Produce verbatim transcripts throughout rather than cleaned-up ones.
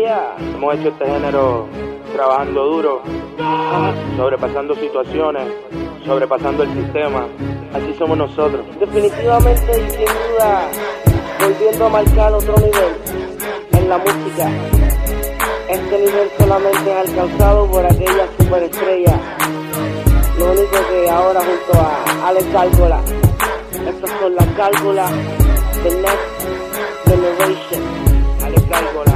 yeah. Hemos hecho este género trabajando duro, sobrepasando situaciones, sobrepasando el sistema. Así somos nosotros. Definitivamente y sin duda, volviendo a marcar otro nivel en la música. Este nivel solamente es alcanzado por aquellas superestrellas. Lo único que ahora junto a Alex Gárgola, estas son las Gárgolas de Next Generation. Alex Gárgola.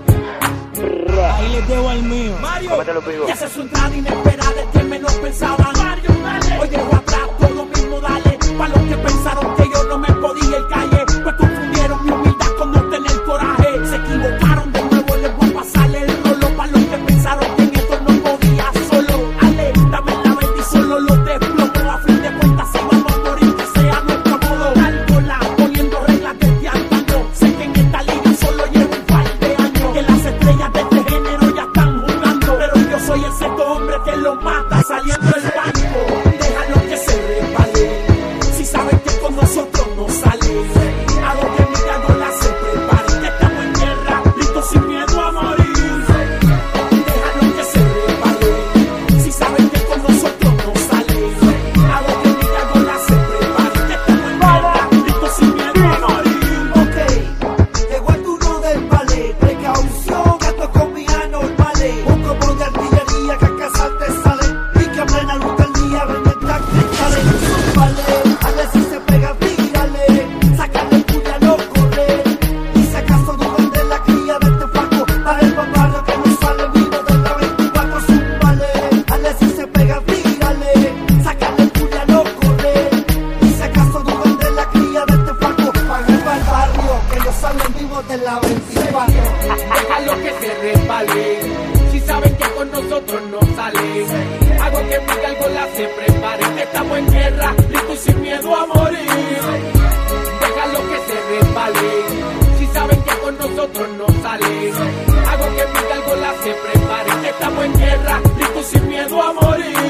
Ahí les debo al mío. Mario, ya se su entrada inesperada, es que menos pensaban. Mario, dale. Hoy dejo atrás todo lo mismo, dale. Pa' los que pensaron que yo no me podía ir calle, pues confundieron mi humildad con no tener coraje. Se equivocaron de nuevo, les voy a pasarle el rolo. Pa' los que pensaron que en esto no podía solo. Ale, dame la verde y solo lo desplomo. A fin de cuentas, si vamos a morir, que sea nuestro modo. Gárgola, poniendo reglas desde antaño. Sé que en esta liga solo llevo un par de años. Que las estrellas de este género ya están jugando, pero yo soy el sexto hombre que lo mata saliendo del banco. Déjalo que se resbale, si saben que con nosotros no sale. Hago que mi Gárgola se prepare, que estamos en guerra, listos sin miedo a morir. Déjalo que se resbale, si saben que con nosotros no sale. Hago que mi Gárgola se prepare, que estamos en guerra, listos sin miedo a morir. Ok, llegó el turno del ballet, precaución, gato con mis anormales. Un combo de artillería que a cazar te sale, y que a plena luz del día venden tácticales. Súbale, a ver si se pega, tírale, sácale el puñal o corre. Y si acaso dudan de la cría de este flaco, para el paparro que no sale vivo de la veinticuatro. Súbale, a ver si se pega, tírale, sácale el puñal o corre. Y si acaso dudan de la cría de este flaco, para el barrio que no salen vivos de la veinticuatro. Déjalo que se resbale, si saben que con nosotros no sale. Hago que mi Gárgola se prepare, que estamos en guerra, listos y sin miedo a morir. Déjalo que se resbale, si saben que con nosotros no sale. Hago que mi Gárgola se prepare, que estamos en guerra, listos y sin miedo a morir.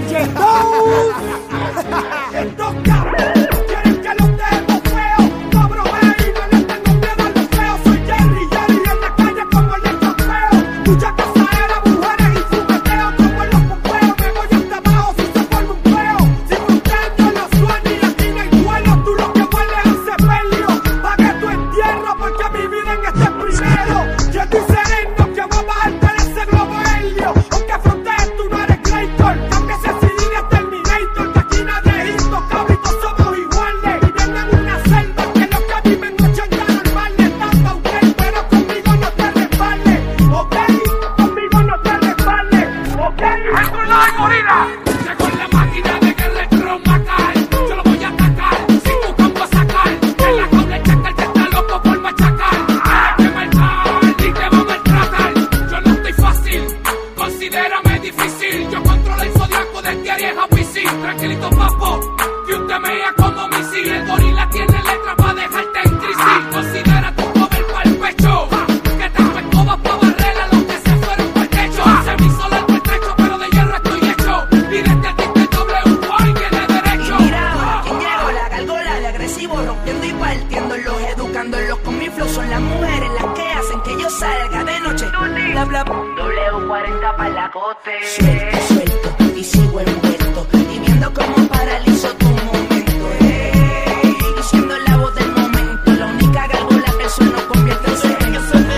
Estos cabros quieren que los demos feos. Cobro baby, no les tengo miedo a los feos. Soy Jerry, Jerry en la calle como el chapeo. Mucha casaera, mujeres y fumeteo. Como en los pompeos, me voy hasta abajo si se forma un peo. Si montaño los sueños y aquí no hay duelo, tú lo que hueles es sepelio. Pague tu entierro porque mi vida en este primero. Yo estoy sereno que voy a bajarte de ese globo helio. Aunque frontees, tú no eres Clayton. Cambia ese C D de Terminator, que aquí nadie es intocable, todos somos iguales. Viviendo en una selva que los que viven ochenta normales. Tapa, ok, pero conmigo no te resbales. Ok, conmigo no te resbales. Ok, ¡Gárgola de gorila! Llegó la máquina de guerra electromacal. Yo lo voy a atacar, sin tu campo a sacar. Que la cable chacal que está loco por machacar. Hay que marcar y te va a maltratar. Yo no estoy fácil, considérame difícil. Yo controlo el zodiaco del diario a P C. Tranquilito papo, que usted me vea como misil. El gorila tiene letras para dejarte en crisis. Considera tu cover para el pecho, que tengo escobas para barrer a los que se fueron por el techo. Se me hizo largo el trecho, pero de hierro estoy hecho. Y desde aquí te doble un boy tiene derecho. Y mira, ¿quién llegó? La Gárgola de agresivo, rompiendo y partiéndolos, educándolos con mi flow. Son las mujeres las que hacen que yo salga de noche. Bla, bla, W cuarenta para la cote. Suelto, suelto, y sigo envuelto. Y viendo cómo paralizo tu momento. Ey, y siendo la voz del momento. La única Gárgola que el suelo convierte en cemento.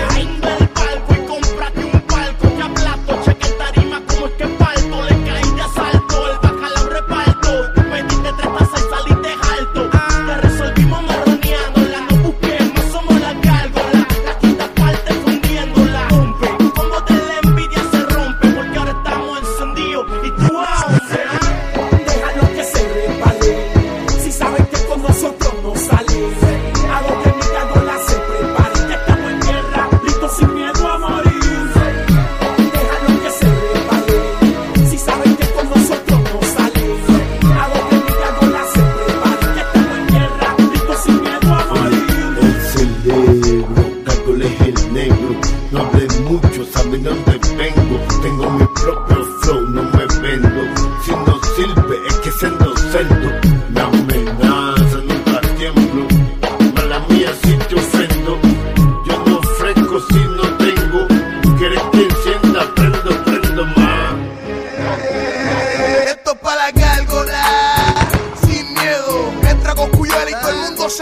El palco y cómprate un palco que aplasto, cheque tarima como es que parto, le caí de asalto, el bacalao reparto, tú pediste tres tazas y saliste alto, te resolvimos marroneándola, no busquemos, somos la Gárgola, la quinta parte fundiéndola, rompe, como de la envidia se rompe, porque ahora estamos encendidos y tú aún, Déjalo que se resbale.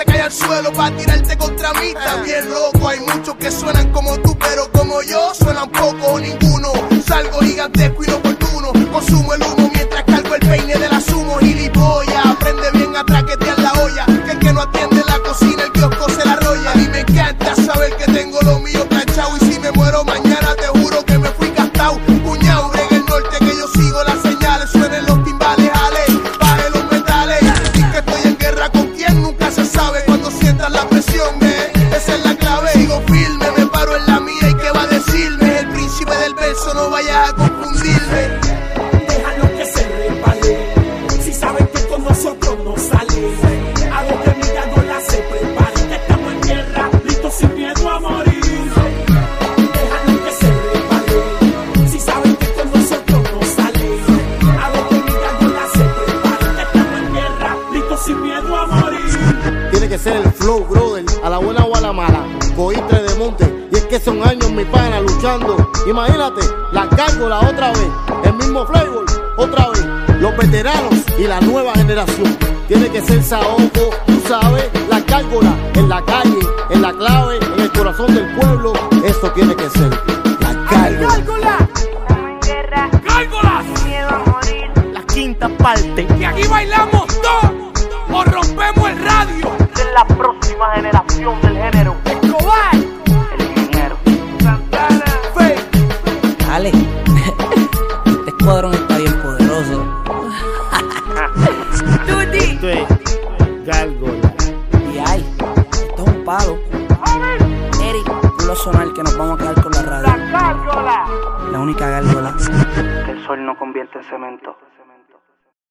cae al suelo para tirarte contra mí. También loco, hay muchos que suenan como tú, pero como yo suenan poco o ninguno. Salgo gigantesco y no oportuno, consumo el humo mientras cargo el peine de la sumo. Gilipollas, aprende bien a traquetear la olla, que el que no atiende la cocina, el kiosco se la rolla. A mí me encanta saber que tengo lo mío planchado, y si me muero mañana te juro que me fui gastado. Cuñao, brega el norte que yo sigo las señales, suenen los timbales, ale, baje los metales. Y que estoy en guerra con quien nunca se sabe, cuando sientas la presión, eh, esa es la clave. Sigo firme, me paro en la mía y qué va a decirme, el príncipe del verso, no vayas a confundirme. Déjalo que se resbale, si saben que con nosotros no sale. Hago que mi gárgola se prepare, que estamos en guerra, listos sin miedo a morir. Déjalo que se resbale, si saben que con nosotros no sale. Hago que mi gárgola se prepare, que estamos en guerra, listos sin miedo a morir. Tiene que ser el flow, brother, a la buena o a la mala, coitre de monte, y es que son años mi pana luchando. Imagínate, la gárgola otra vez, el mismo flavor otra vez, los veteranos y la nueva generación. Tiene que ser Saoco, tú sabes, la gárgola en la calle, en la clave, en el corazón del pueblo, eso tiene que ser la gárgola. ¡Gárgola! Estamos en guerra, ¡Gárgolas! sin miedo a morir. La quinta parte. Y aquí bailamos todos o rompemos el radio. Es la próxima generación del género. Escobar, El ingeniero. Santana, Fe. Dale, este escuadrón está bien poderoso. Tuti. Esto es gárgola. Y ay, esto es un palo. Eric, tú lo sonar que nos vamos a quedar con la radio. ¡Gárgola! La única gárgola. Que el sol no convierte en cemento.